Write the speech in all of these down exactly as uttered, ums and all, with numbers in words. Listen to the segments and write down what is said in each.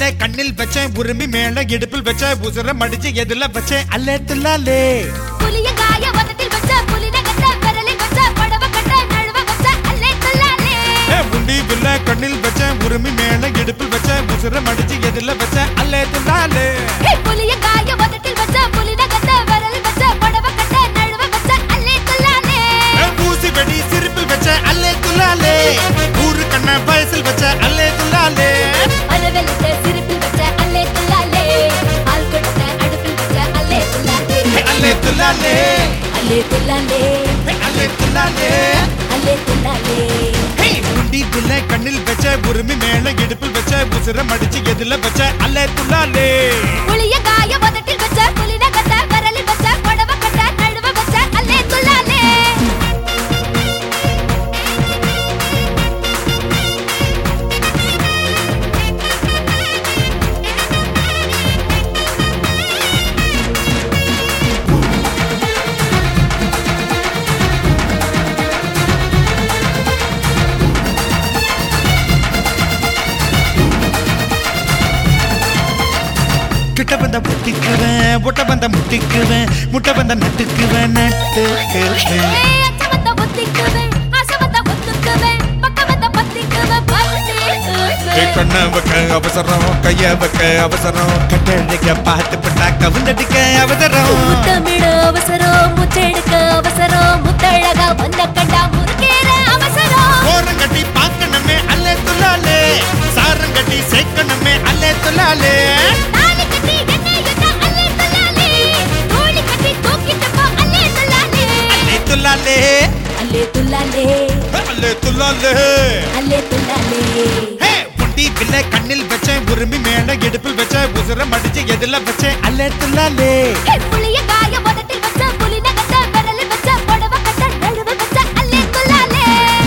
கண்ணில் வச்சேன் உரிமை மேல இடுப்பில் வச்ச உசுர மடிச்சு எதுல வச்சேன் அல்லே துல்லாலே புலிய காய வதத்தில் வச்ச புலின கட்ட விரலில் வச்ச படவ கட்ட நழுவ வச்ச அல்லே துல்லாலே உண்டி வில்ல கண்ணில் வச்சேன் உரிமை மேல இடுப்பில் வச்ச உசுர மடிச்சு எதுல வச்ச அல்லே துல்லாலே புலிய காய வதத்தில் வச்ச புலின கட்ட விரலில் வச்ச படவ கட்ட நழுவ வச்ச அல்லே துல்லாலே ஊசி வெடி சிரிப்பில் வச்ச அல்லே துல்லாலே ஊரு கண்ண வயசில் வச்ச அல்லே துல்லாலே அலவெல்ல சிரிப்பில் வச்ச அல்லே துல்லாலே ஆள் கொடுத்த அடுப்பில் வச்ச அல்லே துல்லாலே அல்லே துல்லாலே அல்லே துல்லாலே அல்லே துல்லாலே அல்லே துல்லாலே உண்டி வில்ல கண்ணில் வச்ச உரிமை மேல இடுப்பில் வச்ச உசுர மடிச்சு எதுல வச்ச அல்லே துல்லாலே புலிய காய வதத்தில் வச்ச புலின கட்ட விரலில் வச்ச படவ கட்ட நழுவ வச்ச அல்லே துல்லாலே கிட்ட வந்த முட்டிக்குவேன் முட்டை வந்த முட்டிக்குவேன் முட்டை வந்த நட்டுக்குவேன் நட்டுக்குவேன் அச்சவந்த ஒத்திக்குவே ஆசவந்த ஒத்துக்குவே பக்கவந்த பத்திக்குவே பத்திக்குவே கண்ண வைக்க அவசரம் கைய வைக்க அவசரம் கட்டழிக்க பார்த்து பட்டா கவுந்தடிக்க அவசரம் முத்தமிழ அவசரம் முச்செடுக்க அவசரம் முத்தழகா வந்த கண்டா முறுக்கேற அவசரம் ஓரங்கட்டி பார்க்கணுமே அல்லே துல்லாலே சாரங்கட்டி சேர்க்கணுமே அல்லே துல்லாலே தாலி கட்டி என்ன என்ன அல்லே துல்லாலே தோளி கட்டி தூக்கிட்டு போ அல்லே துல்லாலே அல்லே துல்லாலே அல்லே துல்லாலே அல்லே துல்லாலே அல்லே துல்லாலே ஹே புண்டி வில்ல கண்ணில் வச்சேன் உரிமை மேல இடுப்பில் வச்ச உசுர மடிச்சு எதுல வச்சேன் அல்லே துல்லாலே புளிய காய வதத்தில் வச்ச புலின கட்ட விரலில் வச்ச படவ கட்ட நழுவ வச்ச அல்லே துல்லாலே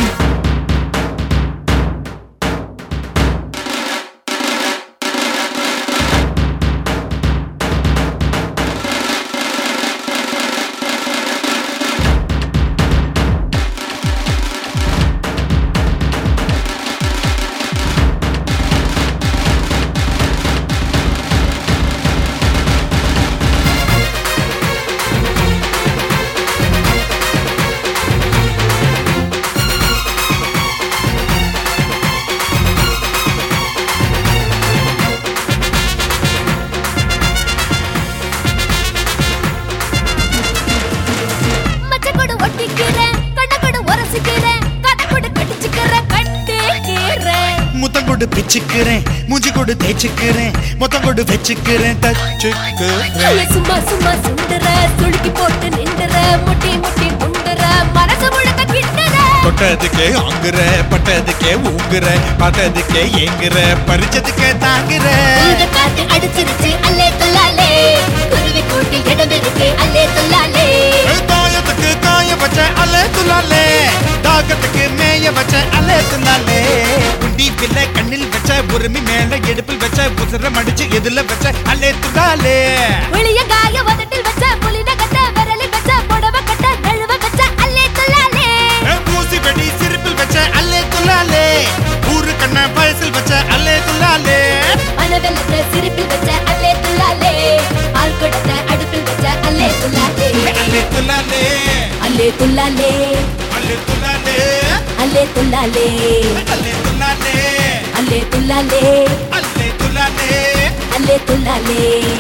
மச்சக்கொடு ஒட்டிக்கிறேன் கண்ணக்கொடு உரசிக்கிறேன் கதக்கொடு கடிச்சுக்கிறேன் கட்டிக்கிறேன் முத்தம் கொடு பிச்சுக்கிறேன் மூஞ்சி கொடு தேய்ச்சிக்கிறேன் மொத்தம் கொடு வச்சுக்கிறேன் தச்சுக்கிறேன் சும்மா சும்மா சுண்டுற சுளுக்கி போட்டு நின்றுற முட்டி முட்டி முண்டுற மனசு முழுக்க கிண்டுற தொட்டதுக்கே ஆங்குற பட்டதுக்கே ஊங்குற பார்த்ததுக்கே ஏங்குற பறிச்சதுக்கே தாங்குற உங்க காத்து அடிச்சிருச்சு அல்லே துல்லாலே குருவி கூட்டி இடம் இருக்கு அல்லே துல்லாலே தாயத்துக்கு காய வச்ச அல்லே துல்லாலே தாகத்துக்கு மேய வச்ச அல்லே துல்லாலே குண்டி பில்ல கண்ணில் வச்ச உரிமை மேல எடுப்பில் வச்ச உசுர மடிச்சு எதுல வச்ச அல்லே துல்லாலே வெளிய காய வதட்டில் வச்ச புலின கட்ட விரலில் வச்ச புடவ கட்ட நழுவ வச்ச அல்லே துல்லாலே ஊசி வெடி சிரிப்பில் வச்ச அல்லே துல்லாலே ஊரு கண்ண வயசில் வச்ச அல்லே துல்லாலே அனவெல்ல சிரிப்பில் வச்ச அல்லே துல்லாலே ஆள் கொடுத்த அடுப்பில் வச்ச அல்லே துல்லாலே அல்லே துல்லாலே அல்லே துல்லாலே அல்லே துல்லாலே அல்லே துல்லாலே அல்லே துல்லாலே அல்லே துல்லாலே அல்லே துல்லாலே அல்லே துல்லாலே